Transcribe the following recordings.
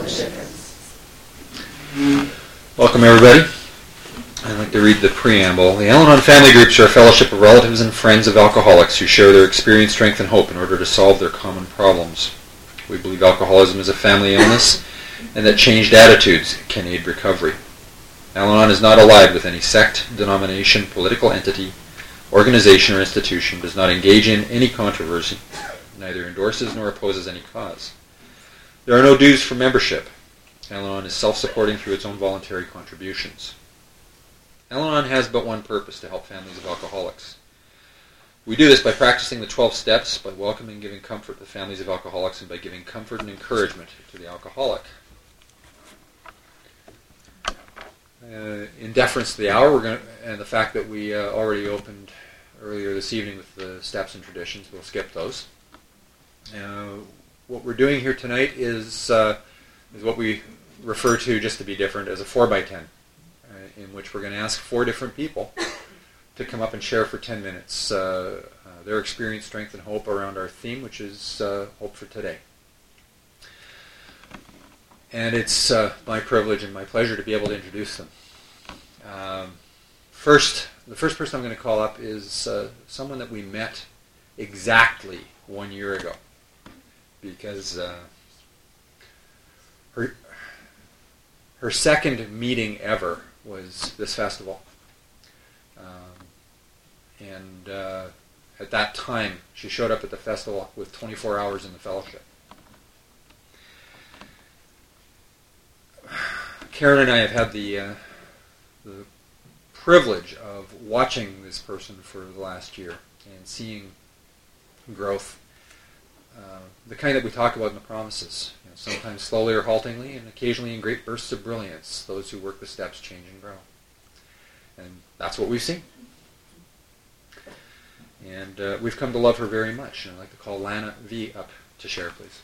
fellowship. Welcome, everybody. I'd like to read the preamble. The Al-Anon family groups are a fellowship of relatives and friends of alcoholics who share their experience, strength, and hope in order to solve their common problems. We believe alcoholism is a family illness and that changed attitudes can aid recovery. Al-Anon is not allied with any sect, denomination, political entity, organization, or institution, does not engage in any controversy, neither endorses nor opposes any cause. There are no dues for membership. Al-Anon is self-supporting through its own voluntary contributions. Al-Anon has but one purpose: to help families of alcoholics. We do this by practicing the 12 steps, by welcoming and giving comfort to families of alcoholics, and by giving comfort and encouragement to the alcoholic. In deference to the hour, and the fact that we already opened earlier this evening with the steps and traditions, we'll skip those. What we're doing here tonight is what we refer to, just to be different, as a 4x10, in which we're going to ask 4 different people to come up and share for 10 minutes their experience, strength, and hope around our theme, which is Hope for Today. And it's my privilege and my pleasure to be able to introduce them. The first person I'm going to call up is someone that we met exactly 1 year ago, because her second meeting ever was this festival. And at that time, she showed up at the festival with 24 hours in the fellowship. Karen and I have had the privilege of watching this person for the last year and seeing growth, the kind that we talk about in the promises. Sometimes slowly or haltingly, and occasionally in great bursts of brilliance. Those who work the steps change and grow. And that's what we've seen. And we've come to love her very much. And I'd like to call Lana V. up to share, please.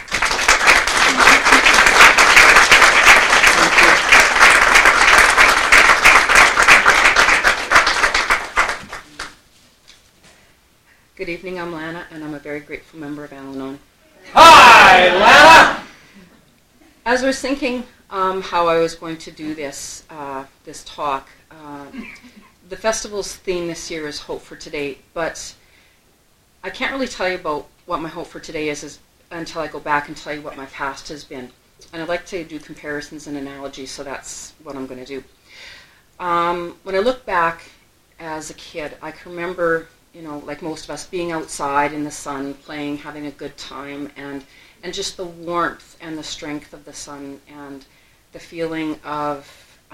Good evening, I'm Lana, and I'm a very grateful member of Al-Anon. Hi, Lana! As I was thinking how I was going to do this talk, the festival's theme this year is Hope for Today, but I can't really tell you about what my hope for today is until I go back and tell you what my past has been. And I'd like to do comparisons and analogies, so that's what I'm going to do. When I look back as a kid, I can remember, like most of us, being outside in the sun, playing, having a good time, and just the warmth and the strength of the sun, and the feeling of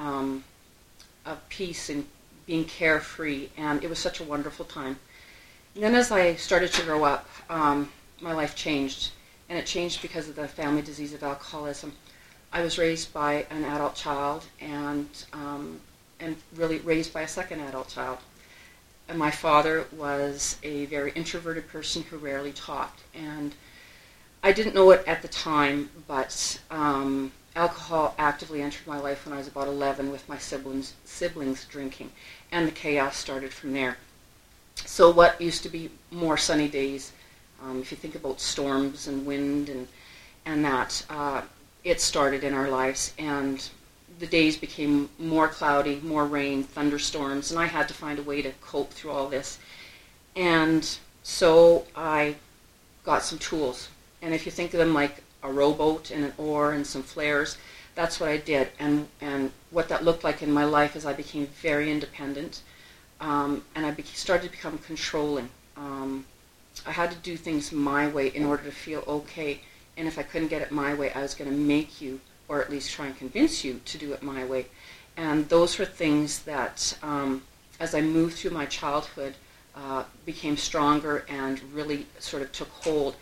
peace and being carefree, and it was such a wonderful time. And then as I started to grow up, my life changed, and it changed because of the family disease of alcoholism. I was raised by an adult child, and really raised by a second adult child. And my father was a very introverted person who rarely talked, and I didn't know it at the time, but alcohol actively entered my life when I was about 11 with my siblings drinking, and the chaos started from there. So what used to be more sunny days, if you think about storms and wind and that, it started in our lives, and the days became more cloudy, more rain, thunderstorms, and I had to find a way to cope through all this. And so I got some tools. And if you think of them like a rowboat and an oar and some flares, that's what I did. And what that looked like in my life is I became very independent, and I started to become controlling. I had to do things my way in order to feel okay. And if I couldn't get it my way, I was going to make you, or at least try and convince you to do it my way. And those were things that, as I moved through my childhood, became stronger and really sort of took hold.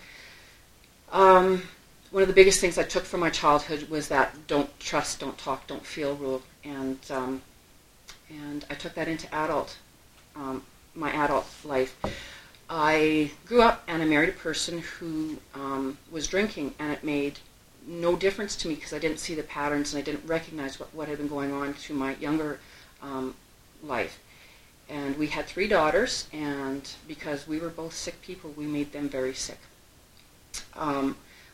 One of the biggest things I took from my childhood was that don't trust, don't talk, don't feel rule. And I took that into my adult life. I grew up and I married a person who was drinking, and it made no difference to me because I didn't see the patterns and I didn't recognize what had been going on through my younger life. And we had 3 daughters, and because we were both sick people, we made them very sick.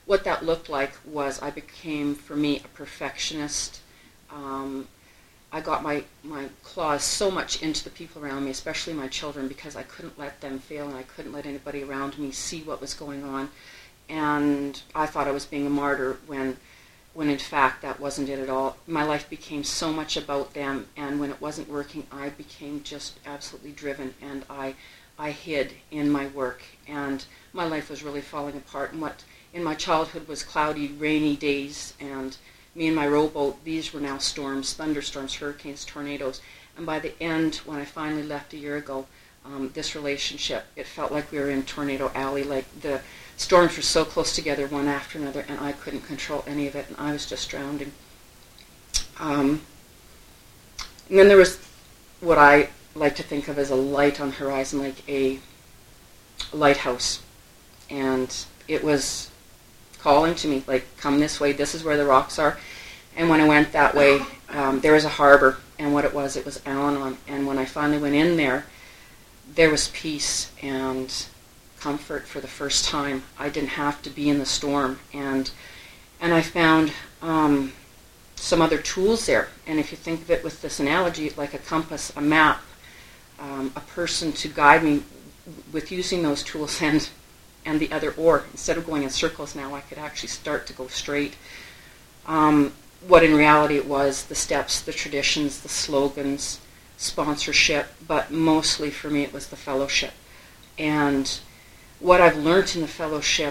what that looked like was I became, for me, a perfectionist. I got my claws so much into the people around me, especially my children, because I couldn't let them fail and I couldn't let anybody around me see what was going on. And I thought I was being a martyr when in fact that wasn't it at all. My life became so much about them, and when it wasn't working, I became just absolutely driven, and I hid in my work, and my life was really falling apart. And what in my childhood was cloudy, rainy days, and me and my rowboat, these were now storms, thunderstorms, hurricanes, tornadoes. And by the end, when I finally left a year ago, this relationship, it felt like we were in Tornado Alley, like the storms were so close together one after another, and I couldn't control any of it, and I was just drowning. And then there was what I like to think of as a light on the horizon, like a lighthouse. And it was calling to me, like, come this way, this is where the rocks are. And when I went that way, there was a harbor, and what it was Al-Anon. And when I finally went in there, there was peace and comfort for the first time. I didn't have to be in the storm, and I found some other tools there. And if you think of it with this analogy, like a compass, a map, a person to guide me with using those tools, and the other oar. Instead of going in circles now, I could actually start to go straight. What in reality it was, the steps, the traditions, the slogans, sponsorship, but mostly for me it was the fellowship. And what I've learned in the fellowship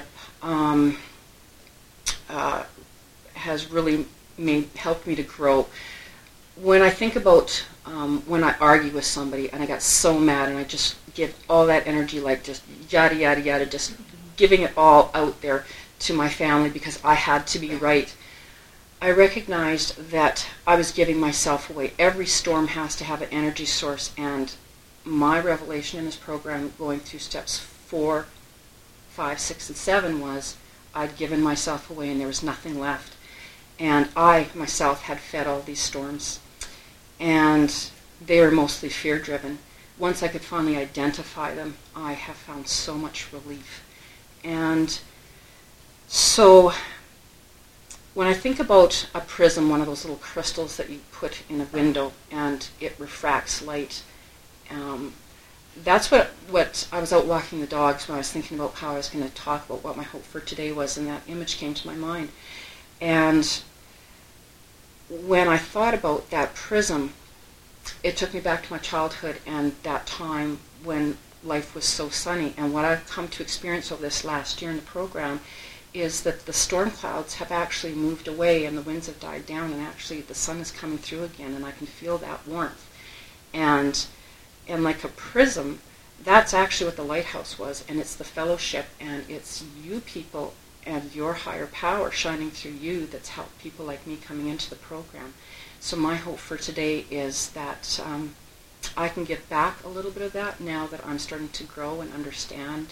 has really helped me to grow. When I think about when I argue with somebody and I got so mad and I just give all that energy, like just yada, yada, yada, just giving it all out there to my family because I had to be right, I recognized that I was giving myself away. Every storm has to have an energy source, and my revelation in this program, going through steps 4, 5, 6, and 7, was I'd given myself away and there was nothing left. And I, myself, had fed all these storms. And they were mostly fear-driven. Once I could finally identify them, I have found so much relief. And so when I think about a prism, one of those little crystals that you put in a window and it refracts light, that's what I was out walking the dogs when I was thinking about how I was going to talk about what my hope for today was, and that image came to my mind. And when I thought about that prism, it took me back to my childhood and that time when life was so sunny. And what I've come to experience over this last year in the program is that the storm clouds have actually moved away and the winds have died down, and actually the sun is coming through again, and I can feel that warmth. And like a prism, that's actually what the lighthouse was, and it's the fellowship, and it's you people and your higher power shining through you that's helped people like me coming into the program. So my hope for today is that I can give back a little bit of that now that I'm starting to grow and understand,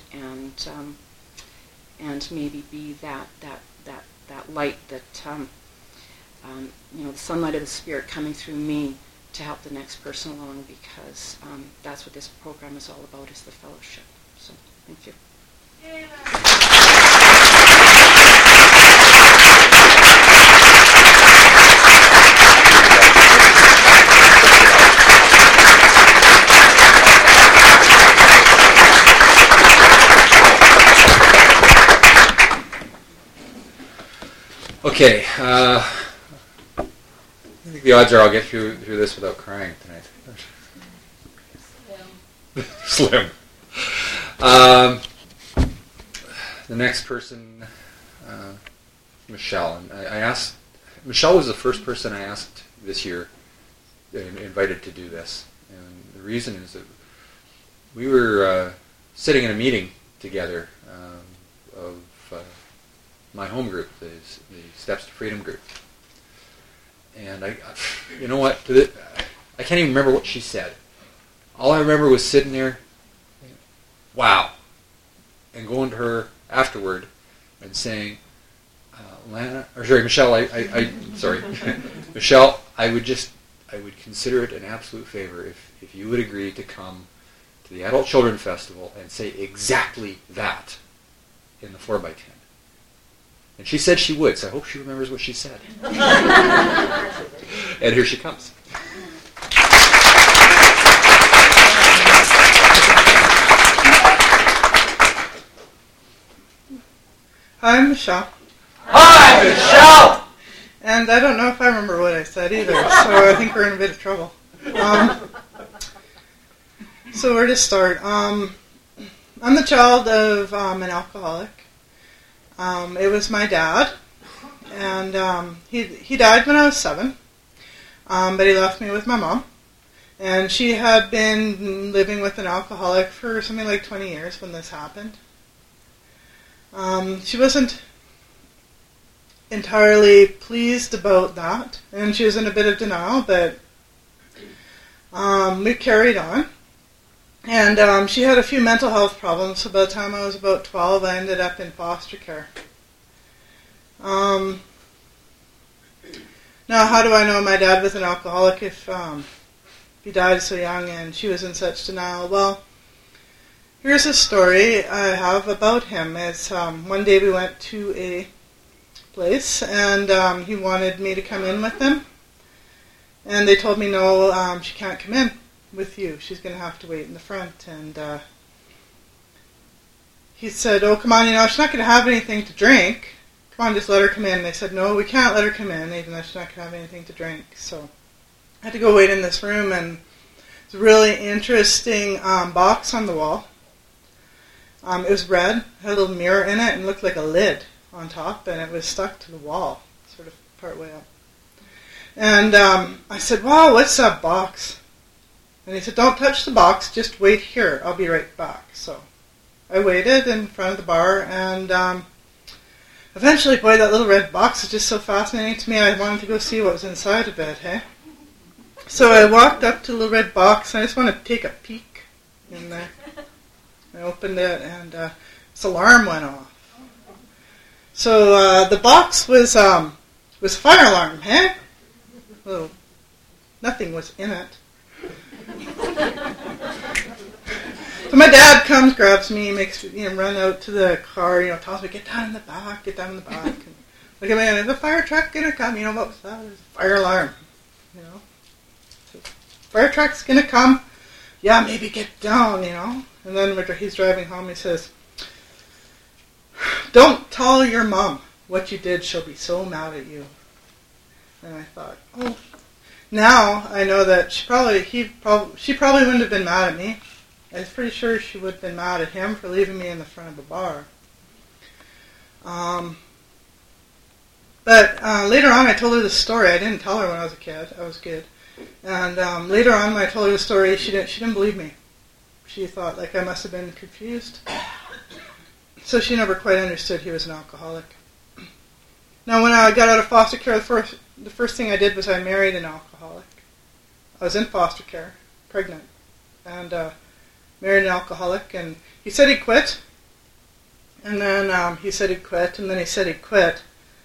and maybe be that light that the sunlight of the Spirit coming through me to help the next person along, because that's what this program is all about, is the fellowship. So thank you. Okay, I think the odds are I'll get through this without crying tonight. Slim. The next person, Michelle. And I asked, Michelle was the first person I asked this year, invited to do this. And the reason is that we were sitting in a meeting together of my home group, the Steps to Freedom group. And you know what? I can't even remember what she said. All I remember was sitting there, wow, and going to her afterward and saying, Michelle, Michelle, I would consider it an absolute favor if you would agree to come to the Adult Children Festival and say exactly that in the 4x10. And she said she would, so I hope she remembers what she said. And here she comes. Hi, I'm Michelle. Hi, Michelle! And I don't know if I remember what I said either, so I think we're in a bit of trouble. So where to start? I'm the child of an alcoholic. It was my dad, and he died when I was 7, but he left me with my mom. And she had been living with an alcoholic for something like 20 years when this happened. She wasn't entirely pleased about that, and she was in a bit of denial, but we carried on. And she had a few mental health problems, so by the time I was about 12, I ended up in foster care. Now, how do I know my dad was an alcoholic if he died so young and she was in such denial? Well, here's a story I have about him. It's one day we went to a place, and he wanted me to come in with him. And they told me, no, she can't come in with you. She's going to have to wait in the front. And he said, oh, come on, she's not going to have anything to drink. Come on, just let her come in. They said, no, we can't let her come in, even though she's not going to have anything to drink. So I had to go wait in this room, and it's a really interesting box on the wall. It was red, had a little mirror in it, and looked like a lid on top, and it was stuck to the wall, sort of part way up. And I said, wow, what's that box? And he said, don't touch the box, just wait here, I'll be right back. So I waited in front of the bar, and eventually, boy, that little red box was just so fascinating to me, I wanted to go see what was inside of it, hey? So I walked up to the little red box, and I just wanted to take a peek in there. I opened it, and this alarm went off. So the box was a fire alarm, hey? Well, nothing was in it. So my dad comes, grabs me, makes me run out to the car, tells me, get down in the back. And look at me, is a fire truck gonna come? What was that? It was a fire alarm. So, fire truck's gonna come. Yeah, maybe get down, And then when he's driving home, he says, don't tell your mom what you did. She'll be so mad at you. And I thought, oh, now I know that she probably wouldn't have been mad at me. I was pretty sure she would have been mad at him for leaving me in the front of the bar. But later on, I told her the story. I didn't tell her when I was a kid. I was good. And later on, when I told her the story, she didn't believe me. She thought I must have been confused. So she never quite understood he was an alcoholic. Now, when I got out of foster care, the first thing I did was I married an alcoholic. I was in foster care, pregnant, and married an alcoholic. And he said he'd quit, and then he said he'd quit, and then he said he'd quit.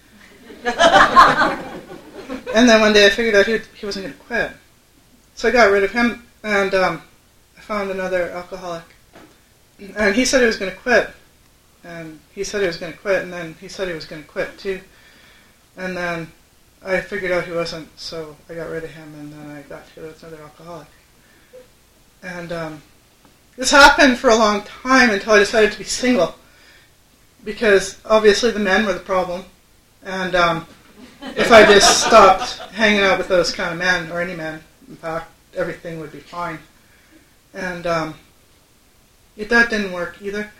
And then one day I figured out he wasn't going to quit. So I got rid of him, and I found another alcoholic. And he said he was going to quit. And he said he was going to quit, and then he said he was going to quit too. And then I figured out he wasn't, so I got rid of him, and then I got together with another alcoholic. And this happened for a long time until I decided to be single, because obviously the men were the problem. And if I just stopped hanging out with those kind of men, or any men, in fact, everything would be fine. And that didn't work either.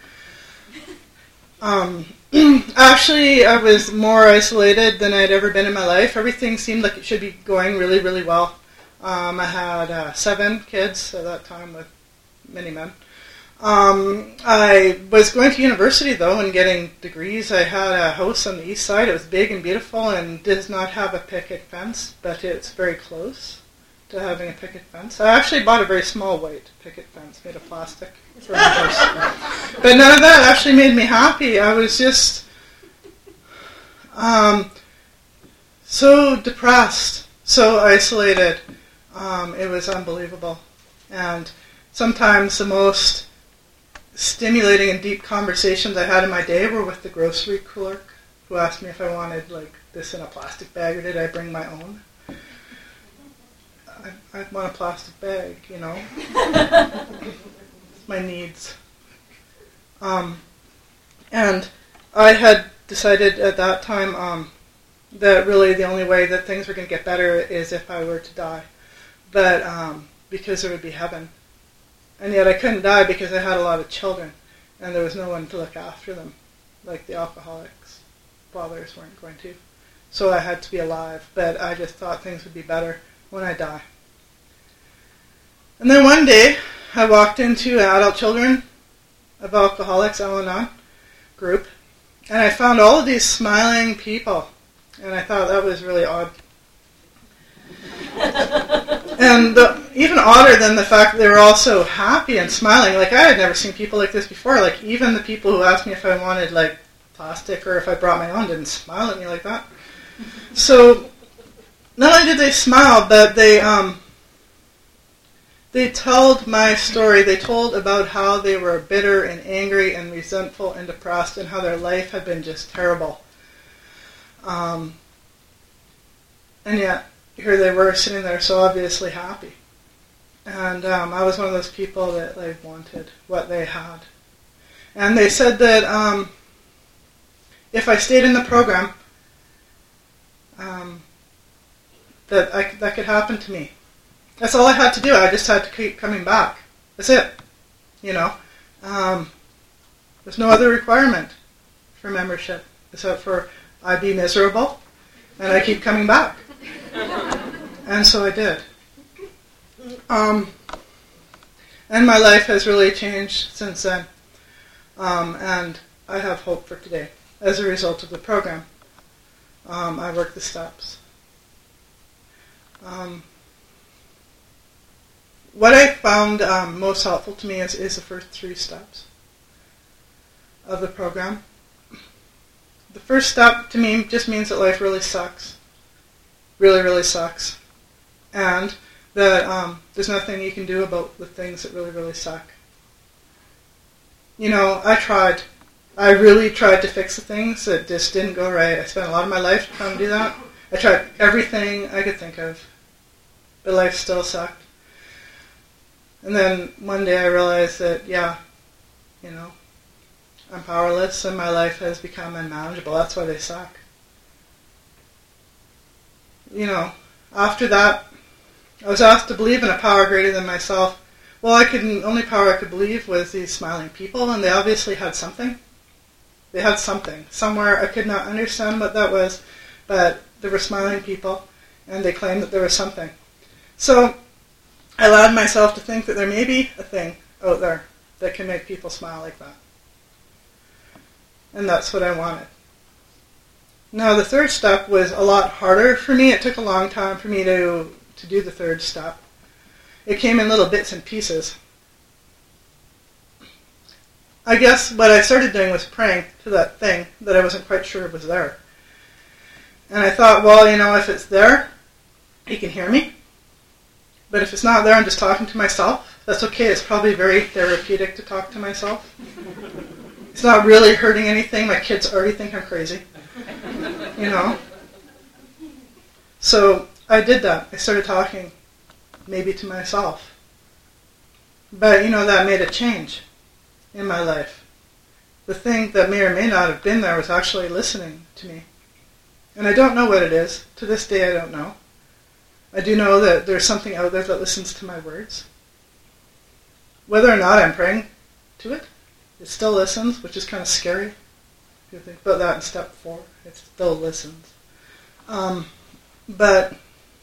Actually, I was more isolated than I'd ever been in my life. Everything seemed like it should be going really, really well. I had 7 kids at that time with many men. I was going to university, though, and getting degrees. I had a house on the east side. It was big and beautiful and does not have a picket fence, but it's very close to having a picket fence. I actually bought a very small white picket fence made of plastic for my house. But none of that actually made me happy. I was just so depressed, so isolated. It was unbelievable. And sometimes the most stimulating and deep conversations I had in my day were with the grocery clerk who asked me if I wanted like this in a plastic bag or did I bring my own. I want a plastic bag, you know. It's my needs. And I had decided at that time that really the only way that things were going to get better is if I were to die. But because there would be heaven. And yet I couldn't die because I had a lot of children and there was no one to look after them, like the alcoholics' fathers weren't going to. So I had to be alive, but I just thought things would be better when I die. And then one day I walked into an Adult Children of Alcoholics, Al-Anon group, and I found all of these smiling people, and I thought that was really odd. And even odder than the fact that they were all so happy and smiling. Like, I had never seen people like this before. Like, even the people who asked me if I wanted, like, plastic or if I brought my own didn't smile at me like that. So, not only did they smile, but they told my story. They told about how they were bitter and angry and resentful and depressed and how their life had been just terrible. And yet, here they were sitting there so obviously happy. And I was one of those people that like wanted what they had. And they said that if I stayed in the program, that could happen to me. That's all I had to do. I just had to keep coming back. That's it. You know, there's no other requirement for membership except for I be miserable and I keep coming back. And so I did. And my life has really changed since then. And I have hope for today as a result of the program. I work the steps. What I found most helpful to me is the first 3 steps of the program. The first step to me just means that life really sucks. Really, really sucks. And that there's nothing you can do about the things that really, really suck. You know, I really tried to fix the things that just didn't go right. I spent a lot of my life trying to do that. I tried everything I could think of, but life still sucked. And then one day I realized that, yeah, you know, I'm powerless and my life has become unmanageable. That's why they suck. You know, after that, I was asked to believe in a power greater than myself. Well, only power I could believe was these smiling people, and they obviously had something. They had something. Somewhere I could not understand what that was, but there were smiling people, and they claimed that there was something. So I allowed myself to think that there may be a thing out there that can make people smile like that. And that's what I wanted. Now, the third step was a lot harder for me. It took a long time for me to do the third step. It came in little bits and pieces. I guess what I started doing was praying to that thing that I wasn't quite sure was there. And I thought, well, you know, if it's there, he can hear me. But if it's not there, I'm just talking to myself. That's okay. It's probably very therapeutic to talk to myself. It's not really hurting anything. My kids already think I'm crazy. You know? So I did that. I started talking maybe to myself. But, you know, that made a change in my life. The thing that may or may not have been there was actually listening to me. And I don't know what it is. To this day, I don't know. I do know that there's something out there that listens to my words. Whether or not I'm praying to it, it still listens, which is kind of scary. If you think about that in step 4, it still listens. But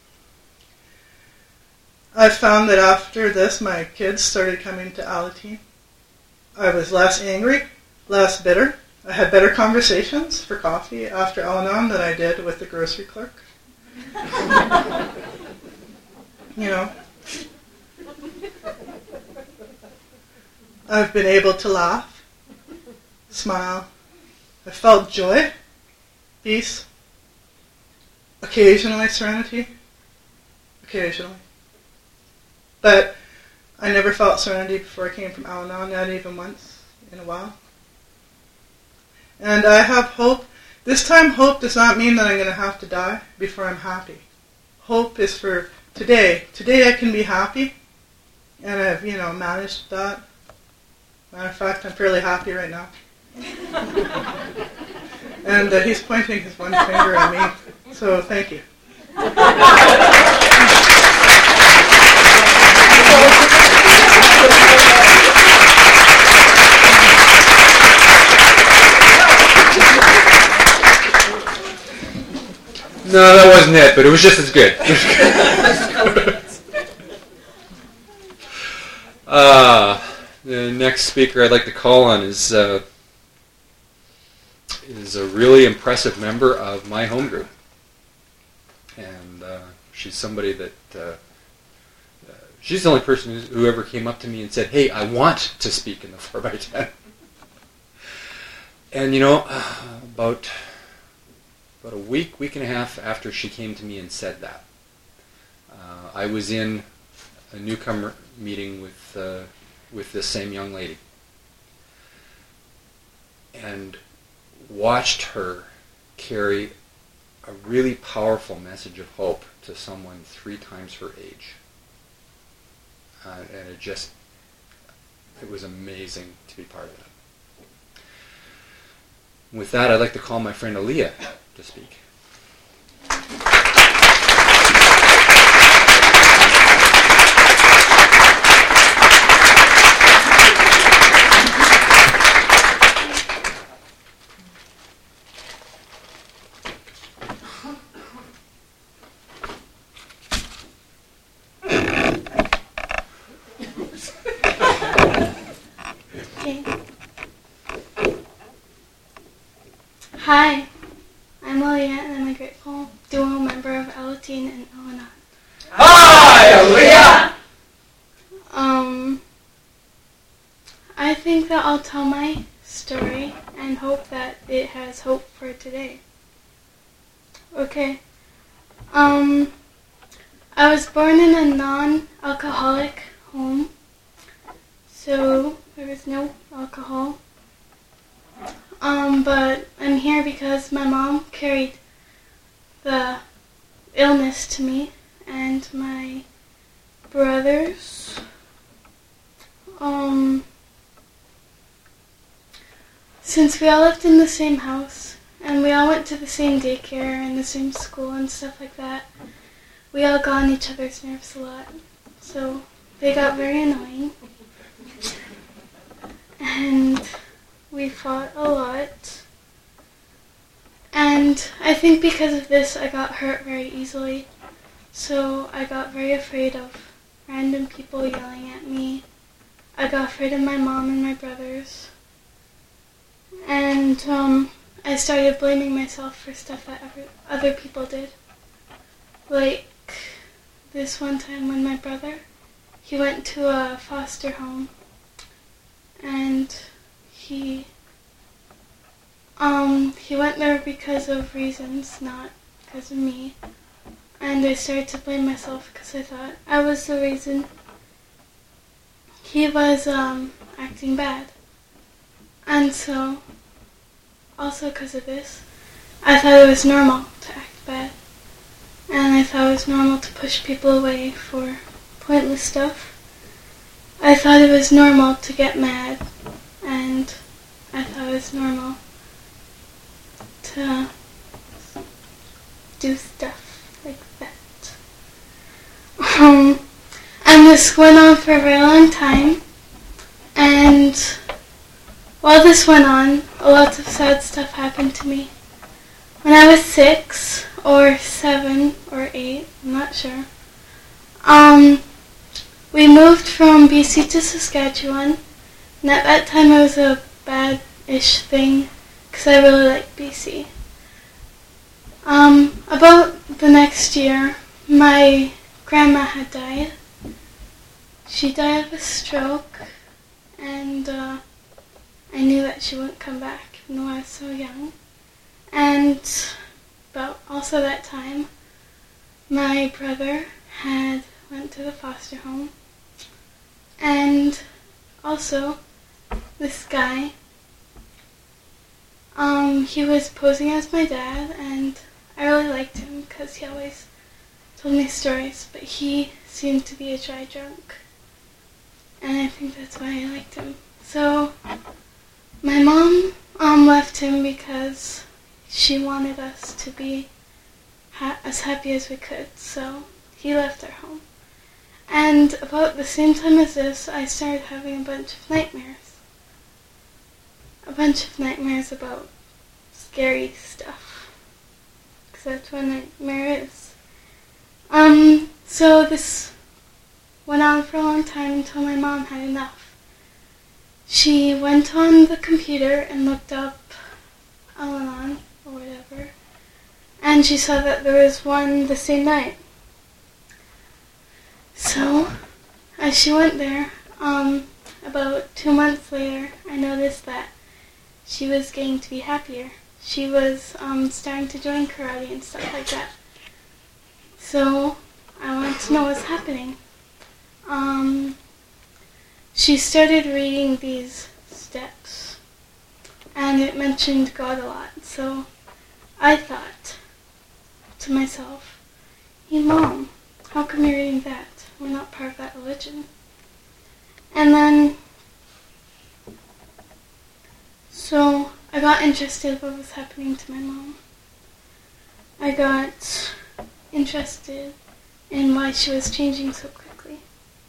I found that after this, my kids started coming to Alateen. I was less angry, less bitter. I had better conversations for coffee after Al-Anon than I did with the grocery clerk. You know, I've been able to laugh, smile. I felt joy, peace, occasionally serenity, occasionally. But I never felt serenity before I came from Al-Anon, not even once in a while. And I have hope This time, hope does not mean that I'm going to have to die before I'm happy. Hope is for today. Today I can be happy, and I've, managed that. Matter of fact, I'm fairly happy right now. And he's pointing his one finger at me, so thank you. No, that wasn't it, but it was just as good. The next speaker I'd like to call on is a really impressive member of my home group. And she's somebody that, she's the only person who ever came up to me and said, hey, I want to speak in the 4x10. And about a week and a half after she came to me and said that, I was in a newcomer meeting with this same young lady, and watched her carry a really powerful message of hope to someone 3 times her age. And it was amazing to be part of it. With that, I'd like to call my friend Aaliyah to speak. Hi, I'm Aaliyah, and I'm a grateful dual member of Alateen and Al-Anon. Hi, Aaliyah! I think that I'll tell my story and hope that it has hope for today. Okay. I was born in a non-alcoholic home, so there was no alcohol. But I'm here because my mom carried the illness to me and my brothers. Since we all lived in the same house and we all went to the same daycare and the same school and stuff like that, we all got on each other's nerves a lot. So they got very annoying. And we fought a lot, and I think because of this I got hurt very easily, so I got very afraid of random people yelling at me. I got afraid of my mom and my brothers, and I started blaming myself for stuff that other people did. Like this one time when my brother, he went to a foster home, and he went there because of reasons, not because of me. And I started to blame myself because I thought I was the reason he was acting bad. And so, also because of this, I thought it was normal to act bad. And I thought it was normal to push people away for pointless stuff. I thought it was normal to get mad. And I thought it was normal to do stuff like that. And this went on for a very long time. And while this went on, a lot of sad stuff happened to me. When I was 6 or 7 or 8, I'm not sure, we moved from BC to Saskatchewan. And at that time it was a bad-ish thing, because I really liked BC. About the next year, my grandma had died. She died of a stroke, and I knew that she wouldn't come back, even though I was so young. And about also that time, my brother had went to the foster home, and also this guy, He was posing as my dad, and I really liked him because he always told me stories, but he seemed to be a dry drunk, and I think that's why I liked him. So my mom left him because she wanted us to be as happy as we could, so he left our home. And about the same time as this, I started having a bunch of nightmares. A bunch of nightmares about scary stuff, because that's what a nightmare is. So this went on for a long time until my mom had enough. She went on the computer and looked up Al-Anon or whatever, and she saw that there was one the same night. So, as she went there, about 2 months later, I noticed that she was getting to be happier. She was starting to join karate and stuff like that. So, I wanted to know what's happening. She started reading these steps, and it mentioned God a lot. So, I thought to myself, hey Mom, how come you're reading that? We're not part of that religion. And then, so I got interested in what was happening to my mom. I got interested in why she was changing so quickly.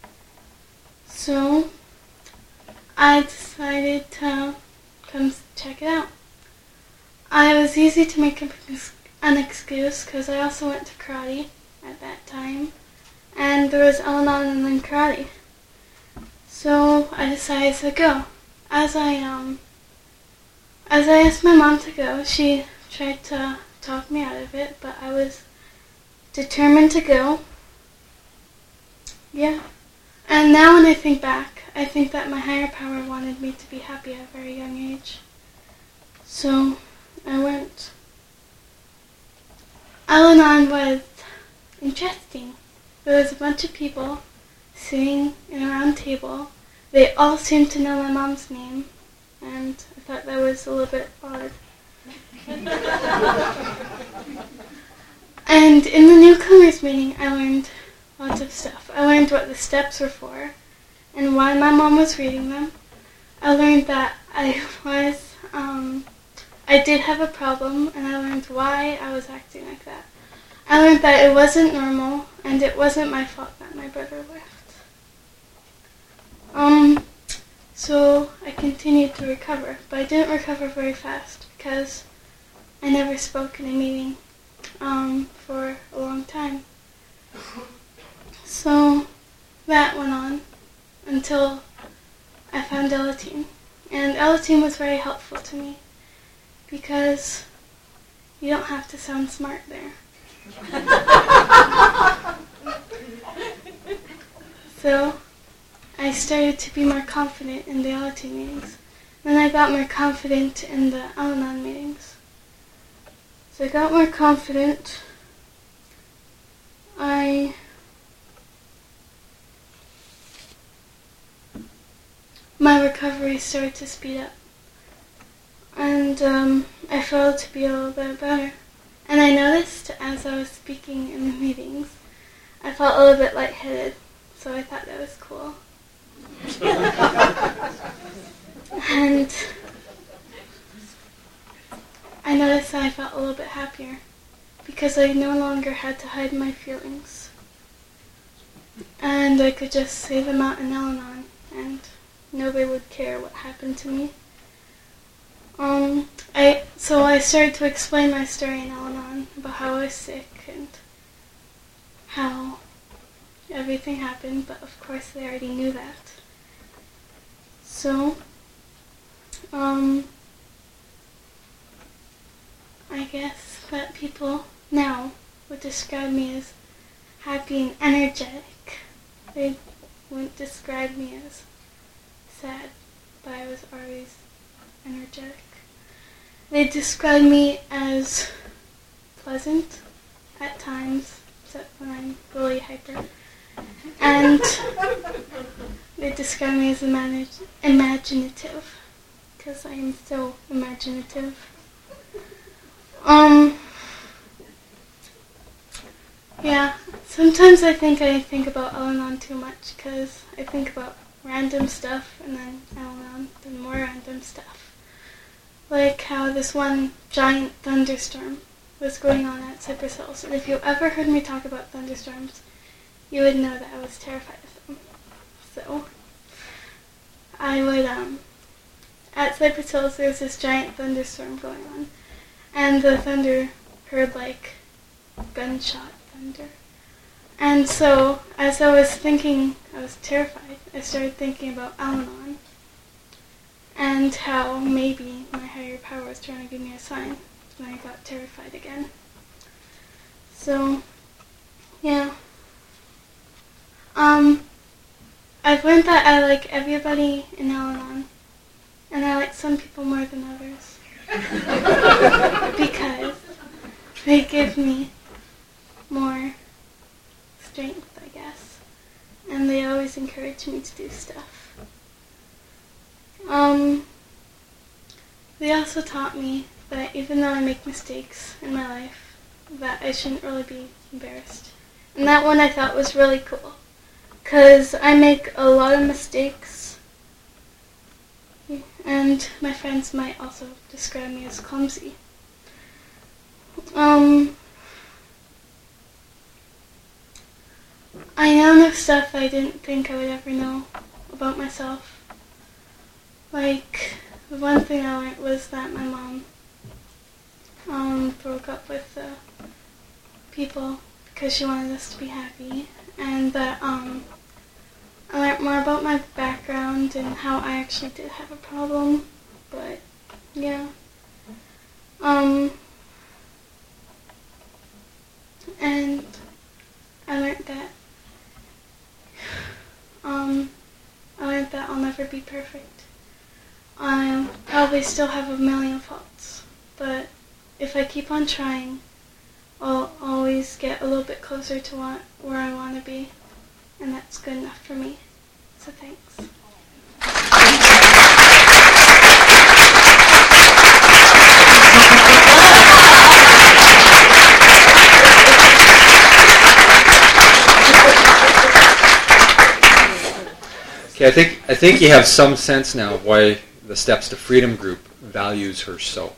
So I decided to come check it out. It was easy to make an excuse because I also went to karate at that time, and there was Al-Anon and then karate. So I decided to go. As I asked my mom to go, she tried to talk me out of it, but I was determined to go. Yeah. And now when I think back, I think that my higher power wanted me to be happy at a very young age. So I went. Al-Anon was interesting. There was a bunch of people sitting in a round table. They all seemed to know my mom's name, and I thought that was a little bit odd. And in the newcomers meeting, I learned lots of stuff. I learned what the steps were for and why my mom was reading them. I learned that I did have a problem, and I learned why I was acting like that. I learned that it wasn't normal, and it wasn't my fault that my brother left. So I continued to recover, but I didn't recover very fast because I never spoke in a meeting for a long time. So that went on until I found Elatine. And Elatine was very helpful to me because you don't have to sound smart there. So I started to be more confident in the Elatine meetings. Then I got more confident in the Al-Anon meetings. So I got more confident. My recovery started to speed up. And I felt to be a little bit better. And I noticed as I was speaking in the meetings, I felt a little bit lightheaded. So I thought that was cool. And I noticed that I felt a little bit happier because I no longer had to hide my feelings. And I could just say them out in Al-Anon, and nobody would care what happened to me. So I started to explain my story in Al-Anon about how I was sick and how everything happened, but of course they already knew that. So, I guess that people now would describe me as happy and energetic. They wouldn't describe me as sad, but I was always energetic. They describe me as pleasant at times, except when I'm really hyper. And they describe me as imaginative, because I am so imaginative. Yeah, sometimes I think about Al-Anon too much because I think about random stuff and then Al-Anon, then more random stuff. Like how this one giant thunderstorm was going on at Cypress Hills. And if you ever heard me talk about thunderstorms, you would know that I was terrified of them. So, I would, at Cypress Hills there was this giant thunderstorm going on. And the thunder heard like gunshot thunder. And so, as I was thinking, I was terrified. I started thinking about Al-Anon and how maybe my higher power was trying to give me a sign. And I got terrified again. So, yeah. I've learned that I like everybody in Al-Anon, and I like some people more than others. Because they give me more strength, I guess. And they always encourage me to do stuff. They also taught me that even though I make mistakes in my life, that I shouldn't really be embarrassed. And that one I thought was really cool. Because I make a lot of mistakes. And my friends might also describe me as clumsy. I know stuff I didn't think I would ever know about myself. Like, the one thing I learned was that my mom broke up with the people because she wanted us to be happy, and that I learned more about my background and how I actually did have a problem, but yeah. And I learned that I'll never be perfect. I'll probably still have a million faults, but if I keep on trying, I'll always get a little bit closer to where I want to be, and that's good enough for me. So thanks. Okay, I think you have some sense now of why the Steps to Freedom group values her so.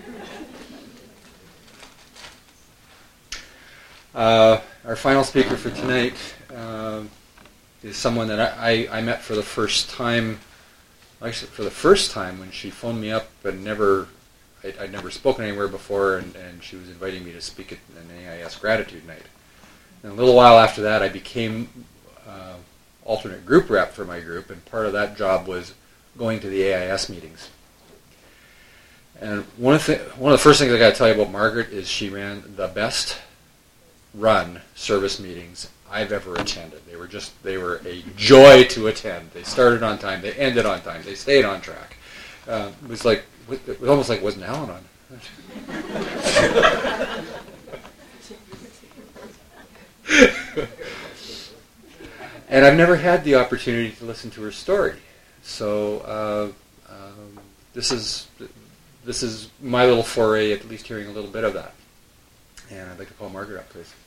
Our final speaker for tonight is someone that I met for the first time, actually for the first time when she phoned me up, but I'd never spoken anywhere before, and she was inviting me to speak at an AIS gratitude night. And a little while after that, I became alternate group rep for my group, and part of that job was going to the AIS meetings. And one of the first things I got to tell you about Margaret is she ran the best run service meetings I've ever attended. They were a joy to attend. They started on time, they ended on time, they stayed on track. It was almost like it wasn't Al-Anon. And I've never had the opportunity to listen to her story, so this is my little foray at least hearing a little bit of that. And I'd like to call Margaret up, please.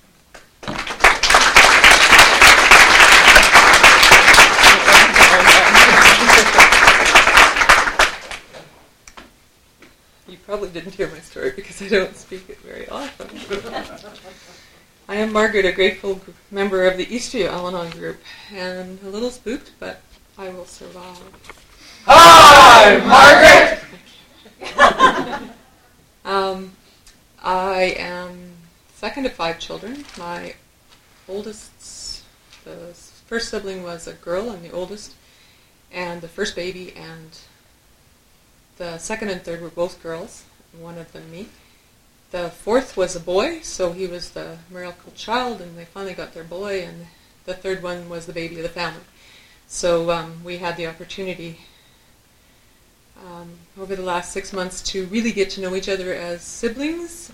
You probably didn't hear my story because I don't speak it very often. I am Margaret, a grateful member of the Eastview Al-Anon group, and a little spooked, but I will survive. Hi, Margaret! I am second of 5 children. My oldest, the first sibling was a girl, and the oldest, and the first baby, and the second and third were both girls, one of them me. The fourth was a boy, so he was the miracle child, and they finally got their boy, and the third one was the baby of the family. So we had the opportunity over the last 6 months to really get to know each other as siblings.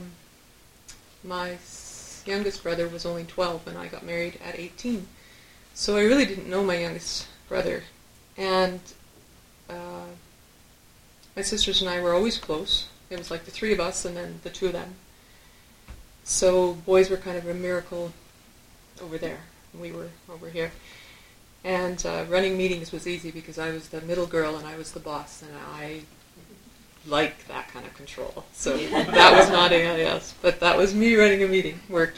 My youngest brother was only 12 when I got married at 18, so I really didn't know my youngest brother. And my sisters and I were always close. It was like the three of us and then the two of them. So boys were kind of a miracle over there. We were over here. And running meetings was easy because I was the middle girl and I was the boss, and I like that kind of control. So that was not AIS, but that was me running a meeting. Worked.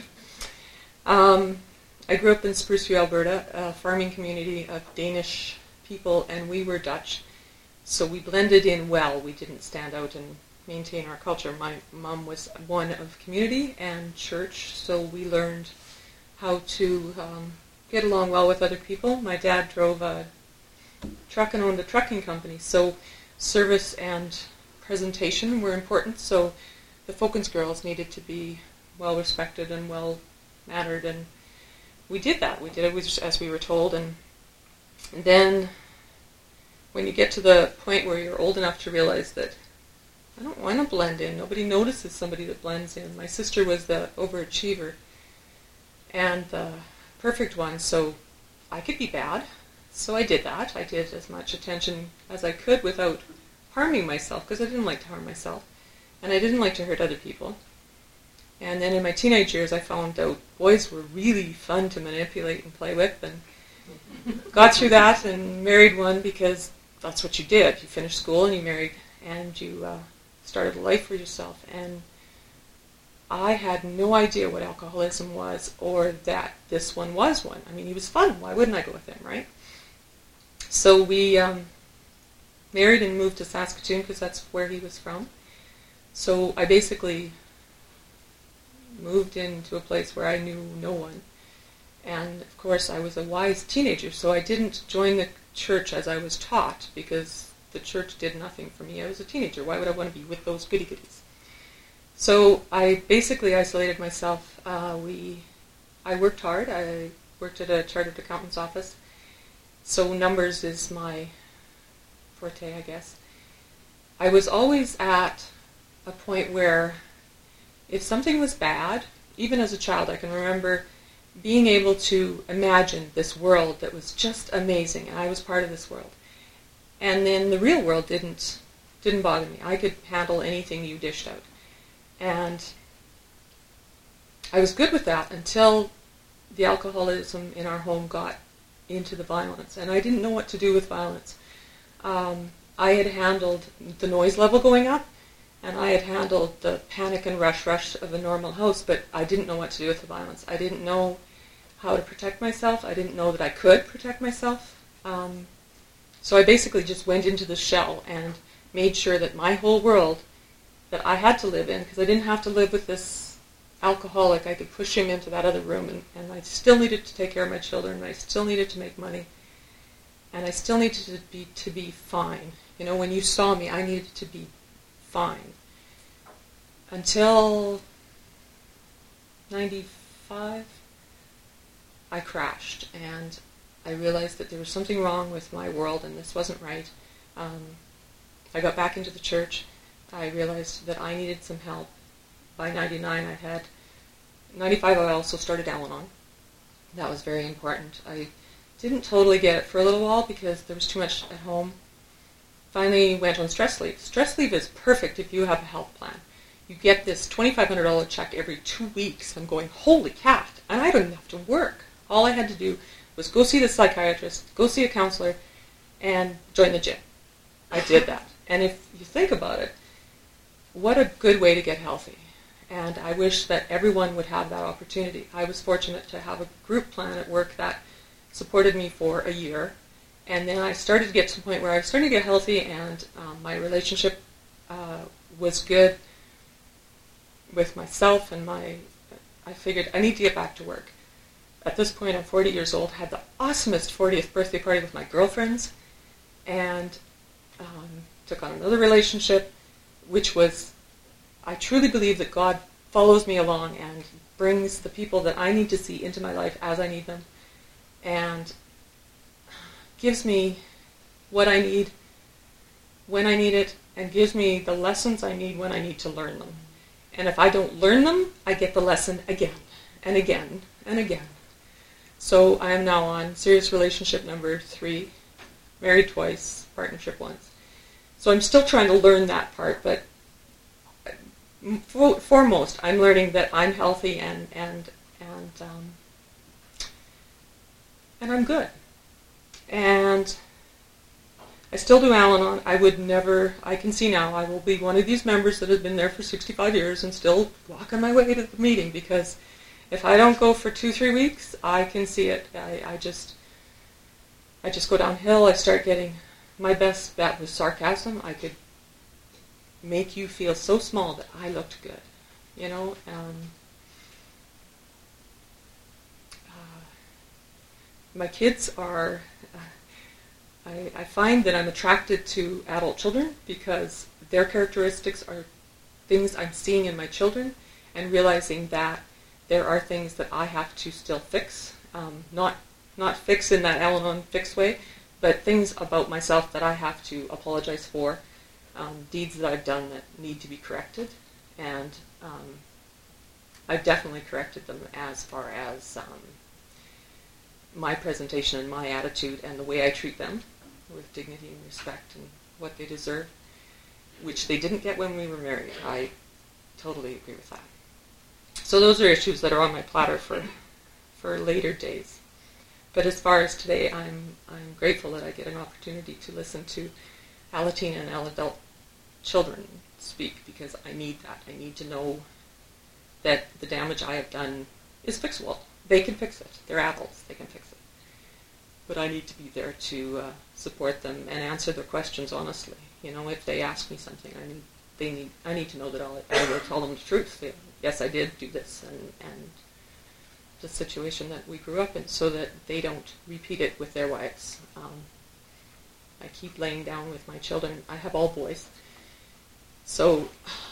I grew up in Spruce View, Alberta, a farming community of Danish people, and we were Dutch. So we blended in well. We didn't stand out and maintain our culture. My mom was one of community and church, so we learned how to get along well with other people. My dad drove a truck and owned a trucking company, so service and presentation were important. So the Folkens girls needed to be well respected and well mannered, and we did that. We did it as we were told, and then when you get to the point where you're old enough to realize that I don't want to blend in. Nobody notices somebody that blends in. My sister was the overachiever and the perfect one, so I could be bad. So I did that. I did as much attention as I could without harming myself, because I didn't like to harm myself, and I didn't like to hurt other people. And then in my teenage years, I found out boys were really fun to manipulate and play with, and got through that and married one because that's what you did. You finished school and you married, and you started a life for yourself. And I had no idea what alcoholism was, or that this one was one. I mean, he was fun. Why wouldn't I go with him, right? So we married and moved to Saskatoon because that's where he was from. So I basically moved into a place where I knew no one. And of course I was a wise teenager, so I didn't join the church as I was taught, because the church did nothing for me. I was a teenager. Why would I want to be with those goody-goodies? So I basically isolated myself. I worked hard. I worked at a chartered accountant's office. So numbers is my forte, I guess. I was always at a point where if something was bad, even as a child, I can remember being able to imagine this world that was just amazing, and I was part of this world. And then the real world didn't bother me. I could handle anything you dished out. And I was good with that until the alcoholism in our home got into the violence. And I didn't know what to do with violence. I had handled the noise level going up, and I had handled the panic and rush of a normal house, but I didn't know what to do with the violence. I didn't know how to protect myself. I didn't know that I could protect myself. So I basically just went into the shell and made sure that my whole world that I had to live in, because I didn't have to live with this alcoholic. I could push him into that other room, and I still needed to take care of my children, and I still needed to make money, and I still needed to be fine. You know, when you saw me, I needed to be fine. Until 95, I crashed, and I realized that there was something wrong with my world, and this wasn't right. I got back into the church. I realized that I needed some help. By 99, 95 I also started Al-Anon. That was very important. I didn't totally get it for a little while because there was too much at home. Finally went on stress leave. Stress leave is perfect if you have a health plan. You get this $2,500 check every 2 weeks. I'm going, holy cat, and I don't even have to work. All I had to do was go see the psychiatrist, go see a counselor, and join the gym. I did that. And if you think about it, what a good way to get healthy. And I wish that everyone would have that opportunity. I was fortunate to have a group plan at work that supported me for a year. And then I started to get to the point where I was starting to get healthy, and my relationship was good with myself, and I figured I need to get back to work. At this point, I'm 40 years old, had the awesomest 40th birthday party with my girlfriends, and took on another relationship, which was, I truly believe that God follows me along and brings the people that I need to see into my life as I need them, and gives me what I need when I need it, and gives me the lessons I need when I need to learn them. And if I don't learn them, I get the lesson again and again and again. So I am now on serious relationship number 3, married twice, partnership once. So I'm still trying to learn that part, but foremost, I'm learning that I'm healthy and I'm good. And I still do Al-Anon. I can see now I will be one of these members that has been there for 65 years and still walking my way to the meeting, because if I don't go for 2-3 weeks, I can see it. I just go downhill. I start getting, my best bet was sarcasm. I could make you feel so small that I looked good, you know. My kids are, I find that I'm attracted to adult children because their characteristics are things I'm seeing in my children, and realizing that there are things that I have to still fix, not fix in that Al-Anon fix way, but things about myself that I have to apologize for, deeds that I've done that need to be corrected, and I've definitely corrected them as far as my presentation and my attitude and the way I treat them with dignity and respect and what they deserve, which they didn't get when we were married. I totally agree with that. So those are issues that are on my platter for later days. But as far as today, I'm grateful that I get an opportunity to listen to Alateen and adult children speak, because I need that. I need to know that the damage I have done is fixable. They can fix it. They're adults. They can fix it. But I need to be there to support them and answer their questions honestly. You know, if they ask me something, I need to know that I will tell them the truth. Yes, I did do this, and the situation that we grew up in, so that they don't repeat it with their wives. I keep laying down with my children. I have all boys. So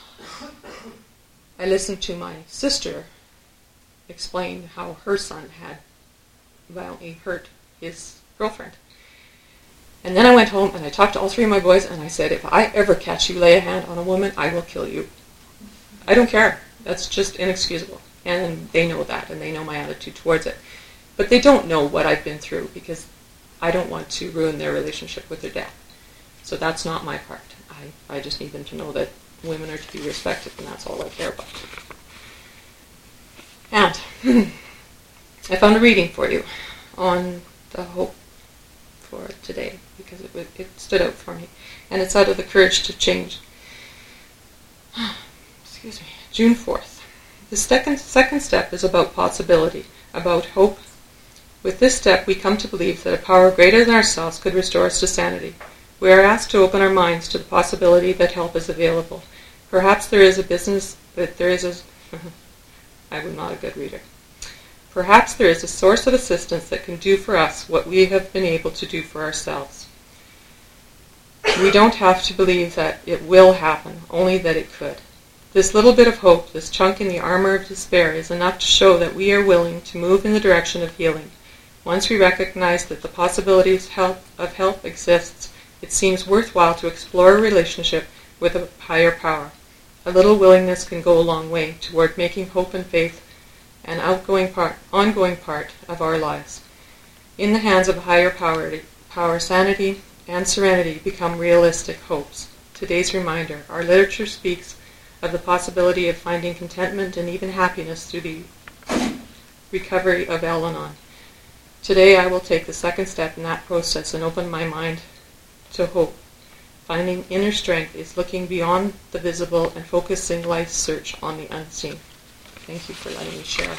I listened to my sister explain how her son had violently hurt his girlfriend. And then I went home and I talked to all 3 of my boys, and I said, if I ever catch you lay a hand on a woman, I will kill you. I don't care. That's just inexcusable. And they know that, and they know my attitude towards it. But they don't know what I've been through, because I don't want to ruin their relationship with their dad. So that's not my part. I just need them to know that women are to be respected, and that's all I care about. And I found a reading for you on the hope for today, because it stood out for me. And it's out of the Courage to Change. Excuse me. June 4th. The second step is about possibility, about hope. With this step, we come to believe that a power greater than ourselves could restore us to sanity. We are asked to open our minds to the possibility that help is available. Perhaps there is a business, but there is a... I'm not a good reader. Perhaps there is a source of assistance that can do for us what we have been able to do for ourselves. We don't have to believe that it will happen, only that it could. This little bit of hope, this chunk in the armor of despair, is enough to show that we are willing to move in the direction of healing. Once we recognize that the possibility of help exists, it seems worthwhile to explore a relationship with a higher power. A little willingness can go a long way toward making hope and faith an ongoing part of our lives. In the hands of a higher power, sanity and serenity become realistic hopes. Today's reminder: our literature speaks of the possibility of finding contentment and even happiness through the recovery of Al-Anon. Today I will take the second step in that process and open my mind to hope. Finding inner strength is looking beyond the visible and focusing life's search on the unseen. Thank you for letting me share.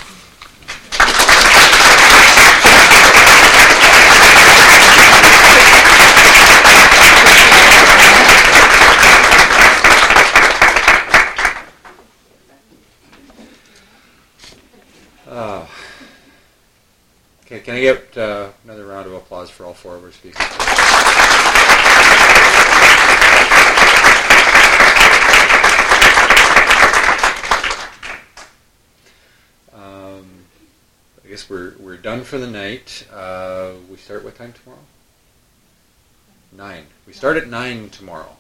Okay, can I get another round of applause for all 4 of our speakers? I guess we're done for the night. We start what time tomorrow? 9. We start at 9 tomorrow.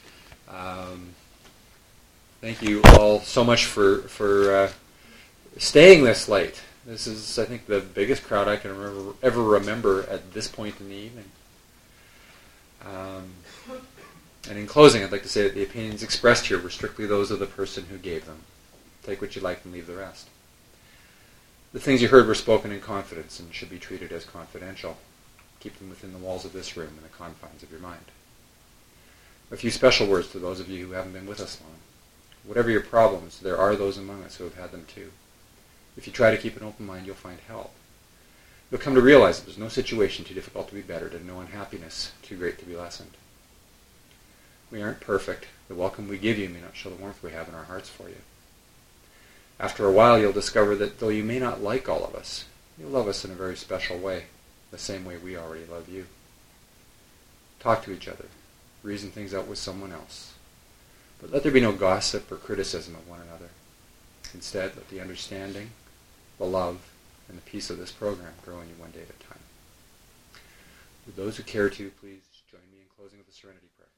Thank you all so much for staying this late. This is, I think, the biggest crowd I can ever remember at this point in the evening. And in closing, I'd like to say that the opinions expressed here were strictly those of the person who gave them. Take what you like and leave the rest. The things you heard were spoken in confidence and should be treated as confidential. Keep them within the walls of this room and the confines of your mind. A few special words to those of you who haven't been with us long. Whatever your problems, there are those among us who have had them too. If you try to keep an open mind, you'll find help. You'll come to realize that there's no situation too difficult to be bettered and no unhappiness too great to be lessened. We aren't perfect. The welcome we give you may not show the warmth we have in our hearts for you. After a while, you'll discover that though you may not like all of us, you'll love us in a very special way, the same way we already love you. Talk to each other. Reason things out with someone else. But let there be no gossip or criticism of one another. Instead, let the understanding, the love, and the peace of this program grow in you one day at a time. Would those who care to please join me in closing with the Serenity Prayer.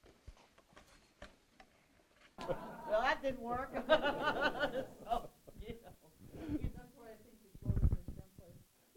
Well, that didn't work. So, that's why I think we close in someplace.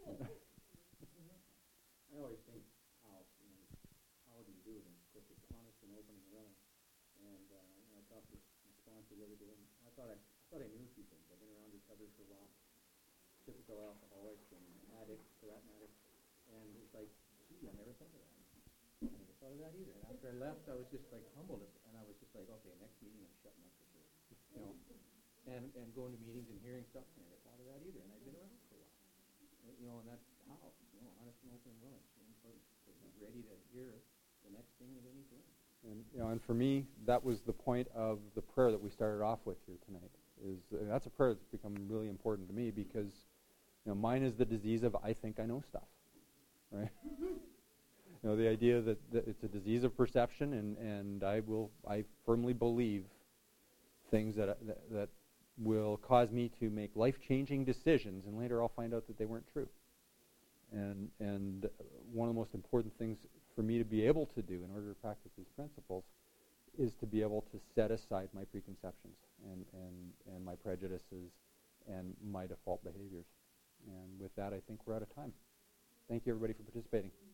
I always think how do you do it? And of course, it's honest and open and willing. And I talked with my sponsor the other day, and I thought I knew a few things. I've been around recovery for a while, typical alcoholics and addicts, for that matter. And it's like, gee, I never thought of that. I never thought of that either. And after I left, I was just like humbled, and I was just like, okay, next meeting I'm shutting up for sure. And going to meetings and hearing stuff, I never thought of that either. And I've been around for a while. And that's how, honest and open and willing. It's really important to be ready to hear the next thing that they need to learn. And for me, that was the point of the prayer that we started off with here tonight. That's a prayer that's become really important to me because mine is the disease of I think I know stuff, right? The idea that it's a disease of perception, and I firmly believe things that will cause me to make life-changing decisions, and later I'll find out that they weren't true. And one of the most important things for me to be able to do in order to practice these principles is to be able to set aside my preconceptions and my prejudices and my default behaviors. And with that, I think we're out of time. Thank you, everybody, for participating.